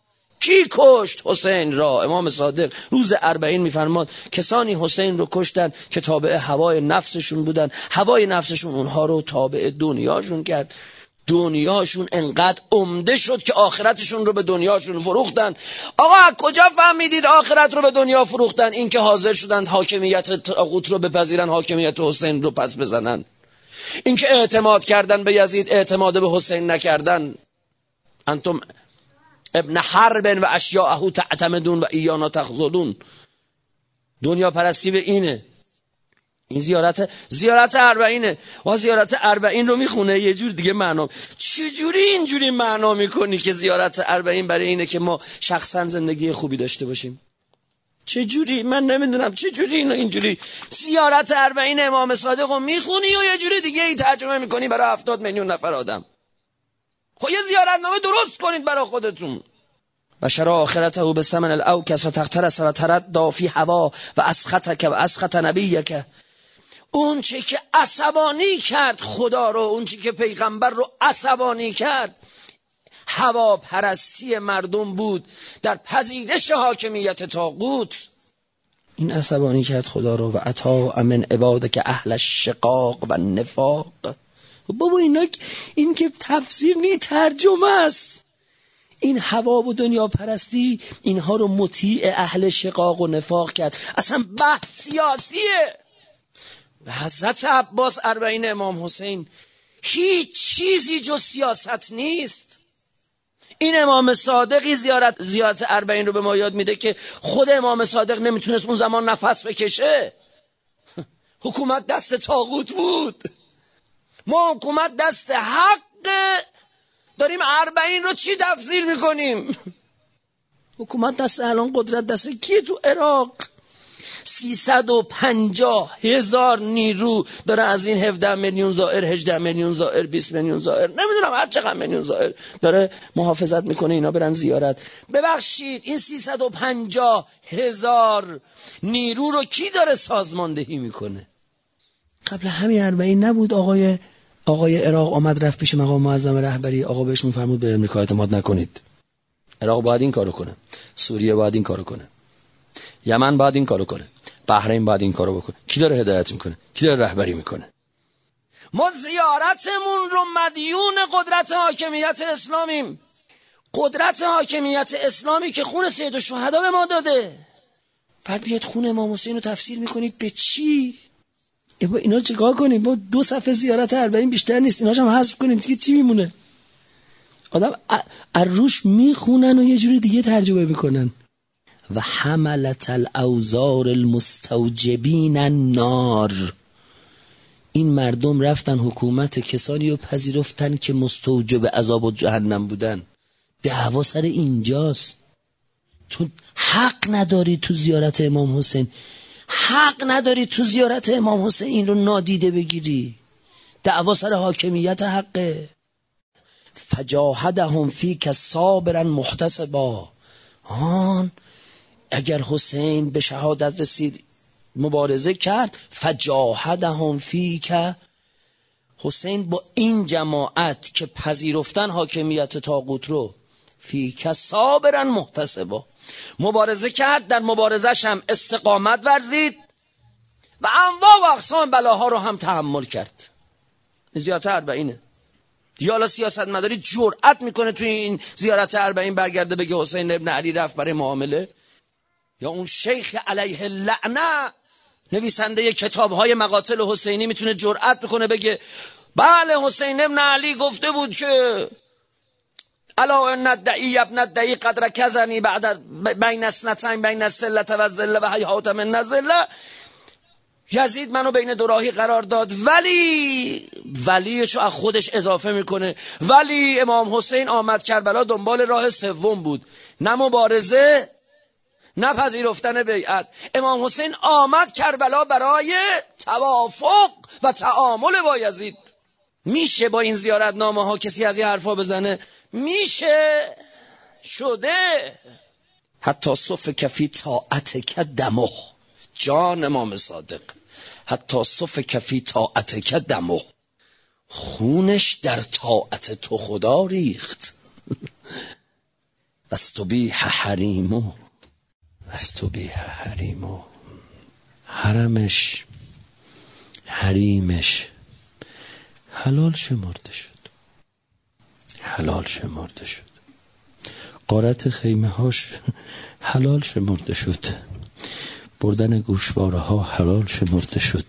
کی کشت حسین را؟ امام صادق روز اربعین میفرماد کسانی حسین رو کشتن که تابع هوای نفسشون بودن، هوای نفسشون اونها رو تابع دنیاشون کرد، دنیاشون انقدر عمده شد که آخرتشون رو به دنیاشون فروختن. آقا از کجا فهمیدید آخرت رو به دنیا فروختن؟ این که حاضر شدند حاکمیت طاغوت رو بپذیرن، حاکمیت حسین رو پس بزنن. این که اعتماد کردن به یزید، اعتماد به حسین نکردن. انتم ابن حرب و اشیاءه تعتمدون و ایانا تخذلون. دنیا پرستی به اینه. این زیارت زیارت اربعینه. و زیارت اربعین رو میخونه یه جور دیگه معنا. چجوری اینجوری معنا میکنی که زیارت اربعین برای اینه که ما شخصا زندگی خوبی داشته باشیم؟ چجوری؟ من نمیدونم چجوری اینو اینجوری زیارت اربعین امام صادق رو میخونی و یه جوری دیگه ای ترجمه میکنی برای هفتاد میلیون نفر آدم. خب یه زیارتنامه درست کنید برای خودتون. و شرا آخرته به ثمن الاوکس و تخترس و ترددا فی هوا و اسخطک و اسخط نبیک. اون چی که عصبانی کرد خدا رو، اون چی که پیغمبر رو عصبانی کرد، هوا پرستی مردم بود در پذیرش حاکمیت طاغوت. این عصبانی کرد خدا رو. و عطا من عبادک اهل الشقاق و النفاق. بابا اینا این که تفسیر نی، ترجمه است. این هوا و دنیا پرستی اینها رو مطیع اهل شقاق و نفاق کرد. اصلا بحث سیاسیه. و حضرت عباس اربعین امام حسین هیچ چیزی جز سیاست نیست. این امام صادقی زیارت زیارت اربعین رو به ما یاد میده که خود امام صادق نمیتونست اون زمان نفس بکشه. حکومت دست طاغوت بود، ما حکومت دست حق داریم. اربعین رو چی تفسیر میکنیم؟ حکومت دست الان قدرت دست کیه تو عراق؟ سیصد و پنجاه هزار نیرو داره از این هفده میلیون زائر، هجده میلیون زائر، بیست میلیون زائر، نمیدونم هر چقدر میلیون زائر داره محافظت میکنه اینا برن زیارت. ببخشید این سیصد و پنجاه هزار نیرو رو کی داره سازماندهی میکنه؟ قبل همین اربعین نبود آقای آقای عراق آمد رفت پیش مقام معظم رهبری، آقا بهش میفرمود به امریکا اعتماد نکنید، عراق باید این کارو کنه، سوریه باید این کارو کنه، یمن باید این کارو کنه، بحرین باید این کارو بکنه. کی داره هدایت میکنه؟ کی داره رهبری میکنه؟ ما زیارتمون رو مدیون قدرت حاکمیت اسلامیم. قدرت حاکمیت اسلامی که خون سید الشهدا به ما داده. بعد بیاد خون امام حسین رو تفسیر میکنید به چی؟ با اینا چیکار کنیم؟ با دو صفحه زیارت اربعین بیشتر نیست، ایناش هم حذف کنیم دیگه چی میمونه؟ آدم الروش میخونن و یه جوری دیگه ترجمه میکنن. و حملت الاوزار المستوجبین النار. این مردم رفتن حکومت کسانی رو پذیرفتن که مستوجب عذاب جهنم بودن. دعوا سر اینجاست. تو حق نداری تو زیارت امام حسین، حق نداری تو زیارت امام حسین این رو نادیده بگیری. دعوا سر حاکمیت حقه. فجاهدهم فیک صابرا محتسبا. هان اگر حسین به شهادت رسید مبارزه کرد، فجاهدهم فیک، حسین با این جماعت که پذیرفتن حاکمیت طاغوت رو، فیک صابرا محتسبا، مبارزه کرد، در مبارزش هم استقامت ورزید و انواع و اقسام بلاها رو هم تحمل کرد. زیارت اربعینه. یا سیاست مداری جرأت میکنه توی این زیارت اربعین برگرده بگه حسین ابن علی رفت برای معامله؟ یا اون شیخ علیه اللعنه نویسنده کتاب‌های مقاتل حسینی میتونه جرأت بکنه بگه بله حسین ابن علی گفته بود که الا ان الدعی ابن الدعی قد رکزنی بعد بین اسنتین بین السلة و الذله و هیهات من الذله. یزید منو بین دو راهی قرار داد، ولی ولیشو از خودش اضافه میکنه، ولی امام حسین آمد کربلا دنبال راه سوم بود، نه مبارزه نه پذیرفتن بیعت. امام حسین آمد کربلا برای توافق و تعامل با یزید. میشه با این زیارت نامه ها کسی از این حرفا بزنه؟ میشه، شده. حتی صف کفی طاعتک دمه، جان امام صادق، حتی صف کفی طاعتک دمه، خونش در طاعت تو خدا ریخت. استبیح حریمو استبیح حریمو حرمش حریمش حلال شمرده شد حلال شمرده شد غارت خیمه هاش حلال شمرده شد بردن گوشواره ها حلال شمرده شد.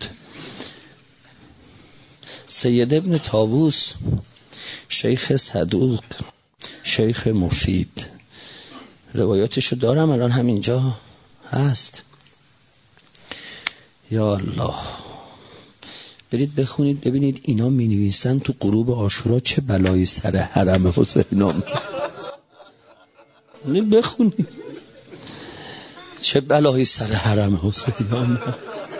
سید ابن طاووس شیخ صدوق شیخ مفید روایاتشو دارم الان همینجا هست. یا الله برید بخونید ببینید اینا می نویسن تو غروب عاشورا چه بلایی سر حرم حسین آمد. بخونید چه بلایی سر حرم حسین آمد.